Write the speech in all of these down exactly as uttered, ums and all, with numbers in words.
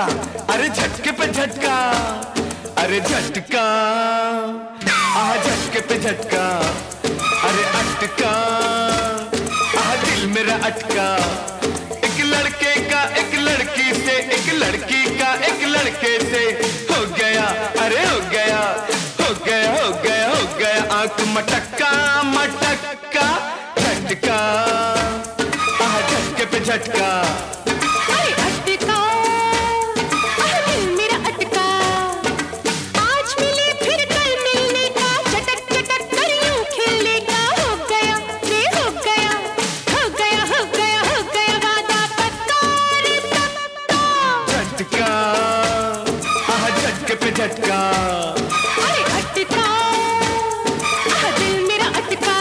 झटका, अरे झटके पे झटका, अरे झटका, आह झटके पे झटका, अरे अटका, आह दिल मेरा अटका। एक लड़के का एक लड़की से, एक लड़की का एक लड़के से हो गया, अरे हो गया, हो गया, हो गया, हो गया आंख मटक्का मटक्का। झटका, आह झटके पे झटका, अरे अटका, आह दिल मेरा अटका। आज मिले फिर कल मिलने का, चटक चटक कर यूं खेलने का। हो गया रे हो गया, हो गया, हो गया, हो गया वादा पक्का रे पक्का। झटका, आह झटके पे झटका, अरे अटका, आह दिल मेरा अटका।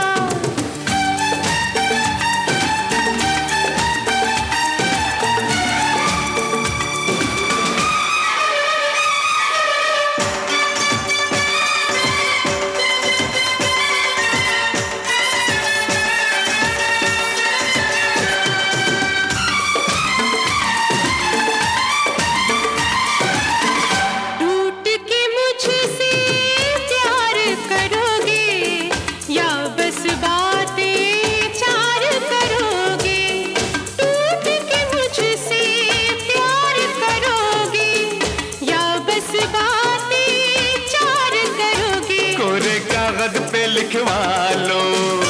टूट के मुझसे प्यार करोगे या बस बातें चार करोगे। टूट के मुझसे प्यार करोगे या बस बातें चार करोगे। कोरे कागज पे लिखवा लो,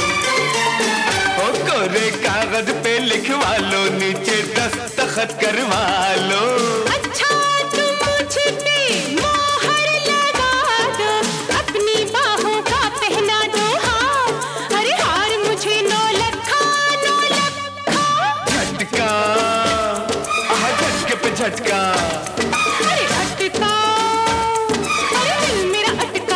ओ कोरे कागज पे लिखवा लो, नीचे दस्तखत करवा लो। अच्छा तुम मुझ पे मोहर लगा दो, अपनी बाहों का पहना दो हार। अरे हार मुझे नौ लखा नौ लखा। झटका, आह झटके पे झटका, अरे अटका, अरे दिल मेरा अटका।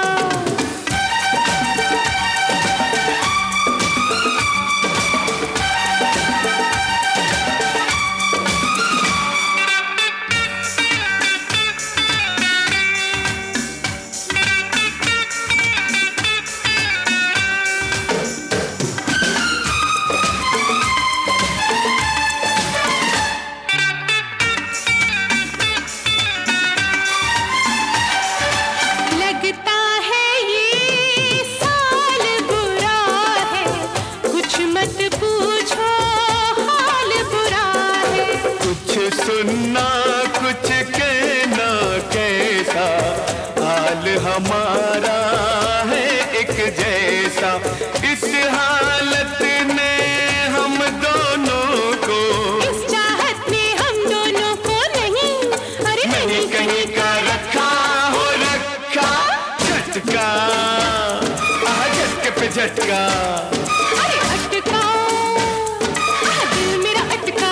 लगता है ये साल बुरा है, कुछ मत पूछो हाल बुरा है। कुछ सुनना कुछ कहना, कैसा हाल हमारा है एक जैसा। इस हालत ने हम दोनों को, इस चाहत ने हम दोनों को नहीं, अरे नहीं कहीं का रखा हो रखा। झटका, आह झटके पे झटका, अरे अटका, आह दिल मेरा अटका।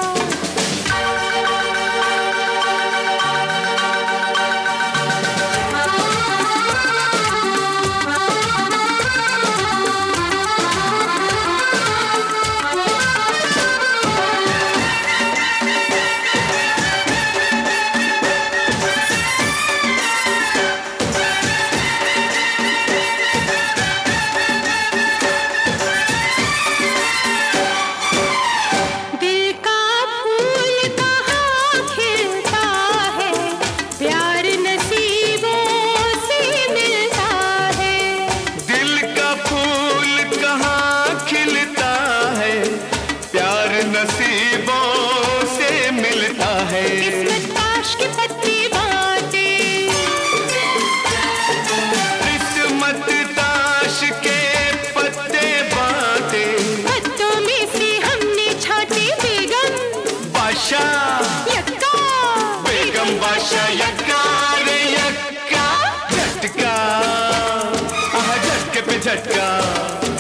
दिल का फूल कहाँ खिलता है, प्यार नसीबों से मिलता है। दिल का फूल कहाँ खिलता है, प्यार नसीबों से मिलता है। किस्मत ताश की पत्ती बाटे, किस्मत ताश के पत्ते बाटे। पत्तों में से हमने छाटे बेगम बादशाह यक्का, बेगम बादशाह यक्का रे यक्का। झटका, आह झटके पे झटका,